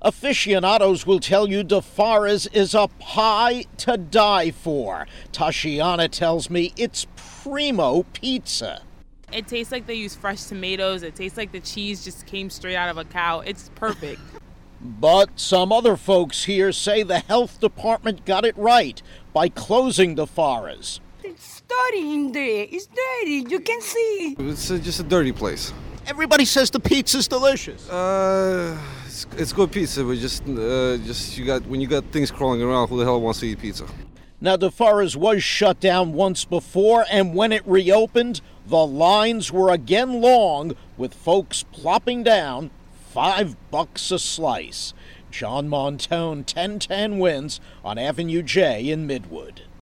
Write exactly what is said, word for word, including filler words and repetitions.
Aficionados will tell you DeFaras is a pie to die for. Tashiana tells me it's primo pizza. It tastes like they use fresh tomatoes. It tastes like the cheese just came straight out of a cow. It's perfect. But some other folks here say the health department got it right by closing DeFaras. It's dirty in there. It's dirty. You can see. It's uh, just a dirty place. Everybody says the pizza's delicious. Uh, it's, it's good pizza, but just, uh, just you got when you got things crawling around, who the hell wants to eat pizza? Now, DeFaras was shut down once before, and when it reopened, the lines were again long, with folks plopping down five bucks a slice. John Montone, ten ten wins on Avenue J in Midwood.